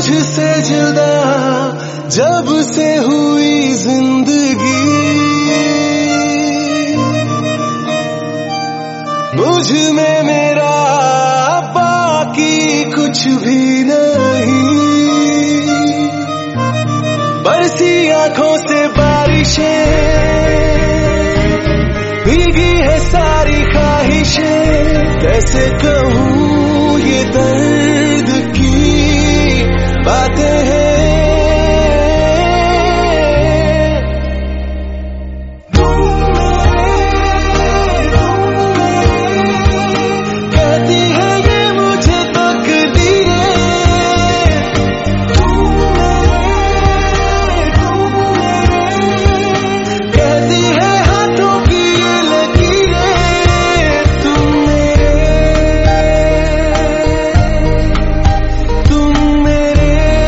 तुझसे जुदा जब से हुई जिंदगी, मुझ में मेरा बाकी कुछ भी नहीं। बरसी आंखों से बारिशें, भीगी है सारी ख्वाहिशें, कैसे कहूँ ये दर्द की बातें हैं। कहती है ये मुझे तकदीरें, कहती है हाथों की ये लकीरें, तुम मेरे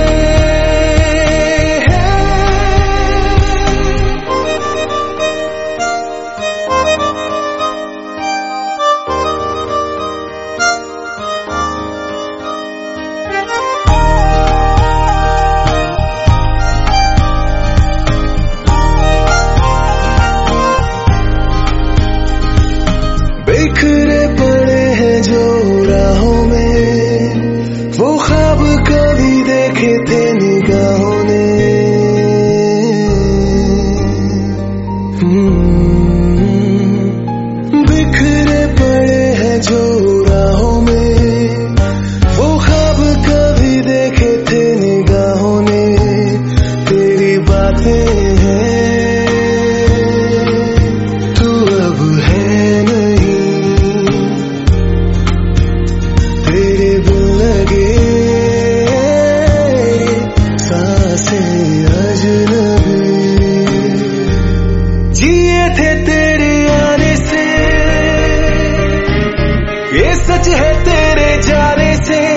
बिखरे पड़े हैं जो राहों में, वो ख्वाब कभी देखे थे निगाहों ने। बिखरे पड़े हैं जो राहों में, वो ख्वाब कभी देखे थे निगाहों ने। तेरी बातें हैं, तू अब है नहीं, तेरे बिन लगे सांसें अजनबी। जिए थे तेरे आने से, ये सच है तेरे जाने से।